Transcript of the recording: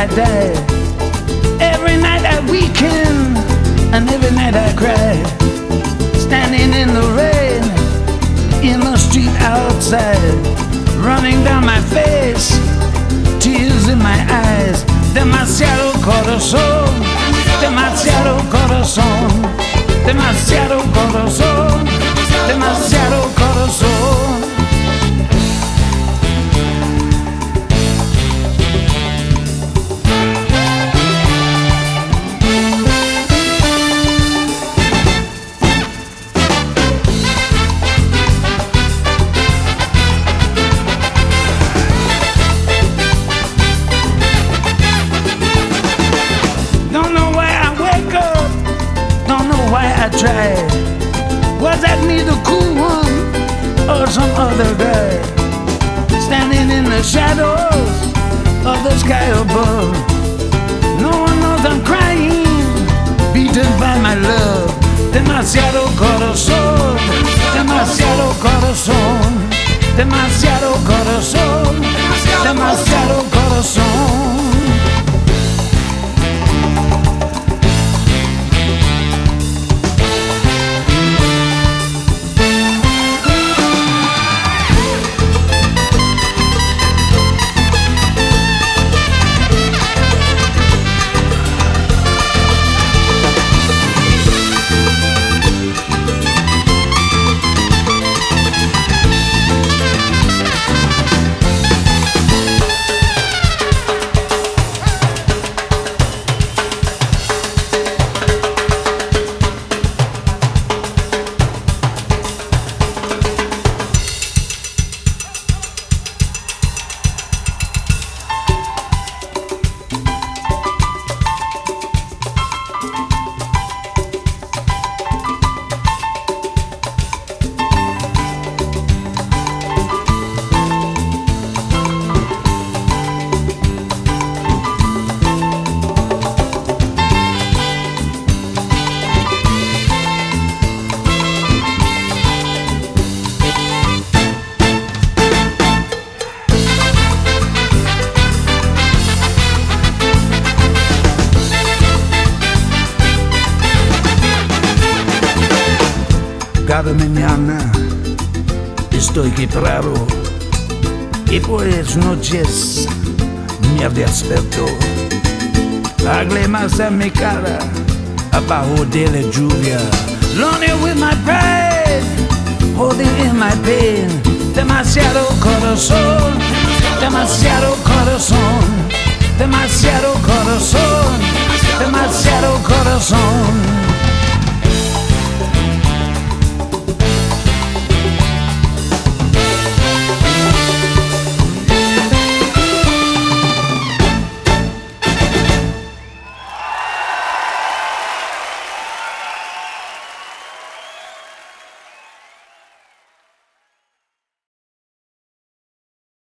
die. Every night I weaken, and every night I cry. Standing in the rain, in the street outside, running down my face, tears in my eyes. Demasiado corazón, demasiado corazón, demasiado corazón, demasiado corazón. Try. Was that me, the cool one, or some other guy? Standing in the shadows of the sky above. No one knows I'm crying, beaten by my love. Demasiado corazón, demasiado corazón, demasiado corazón, demasiado corazón. Cada mañana estoy quebrado y por las noches me despierto. Lágrimas en mi cara abajo de la lluvia. Lonely with my pride, holding in my pain. Demasiado corazón, demasiado corazón, demasiado corazón, demasiado corazón.